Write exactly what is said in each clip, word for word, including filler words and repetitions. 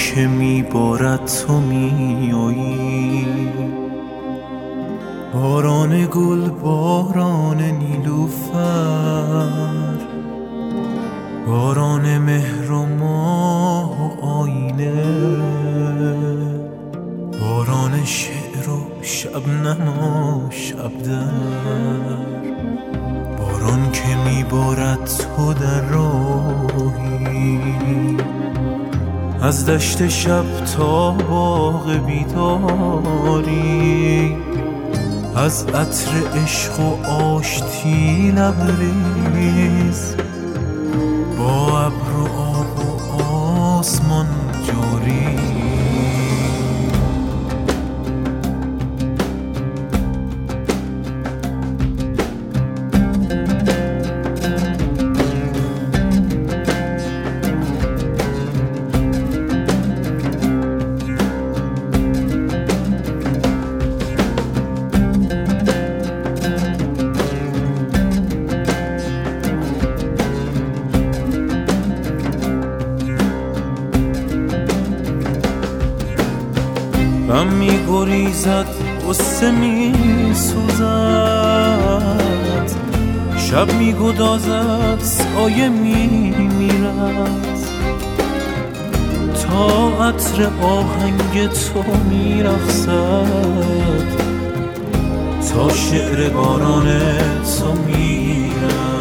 که میبارد تو میایی، باران گل، باران نیلوفر، باران مهر و ماه و آینه، باران شعر و شبنم و شبدر، باران که میبارد تو در راهی، از دشت شب تا باغ بیداری، از عطر عشق و آشتی لبریز، با ابر و آب و آسمان جاری. غم می گریزد، غصه می سوزد، شب می گدازد، سایه می میرد، تا عطر آهنگ تو می رقصد، تا شعر باران تو می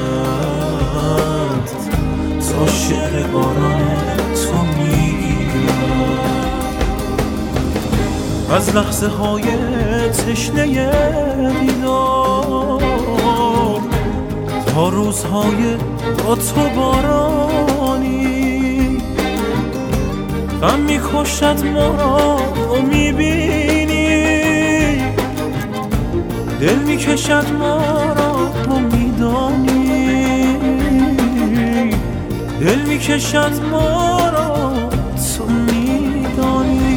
رد، تا شعر باران تو می رد. از لحظه های تشنه دیدار تا روزهای با تو بارانی، غم می‌کشد ما را و می‌بینی، دل می‌کشد ما را و می‌دانی، دل می‌کشد ما را تو می‌دانی.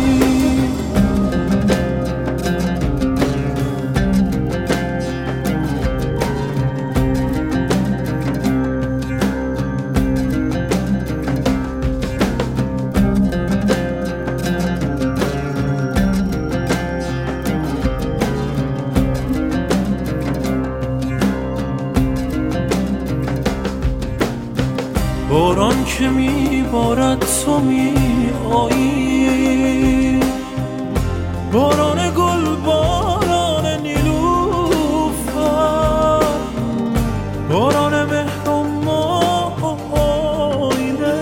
باران که میبارد تو میایی، باران گل، باران نیلوفر، باران مهر و ماه و آینه،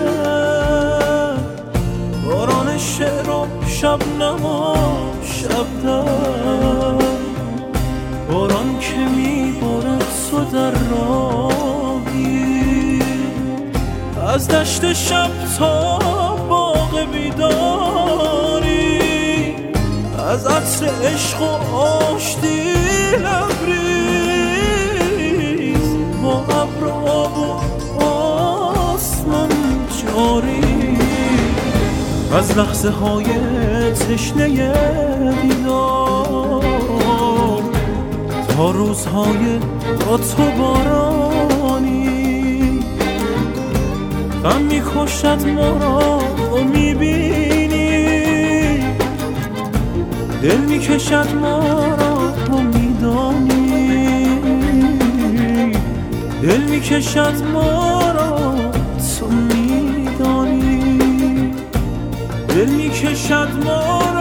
باران شعر و شبنم و شبدر، باران که میبارد تو در راهی، از دشت شب تا باغ بیداری، از عطر عشق و آشتی لبریز، با ابر و آب و آسمان جاری. از لحظه های تشنه دیدار تا روزهای با تو بارانی، غم می‌کشد ما را و می‌بینی، دل می‌کشد ما را و می‌دانی، دل می‌کشد ما را تو می‌دانی، دل می‌کشد ما را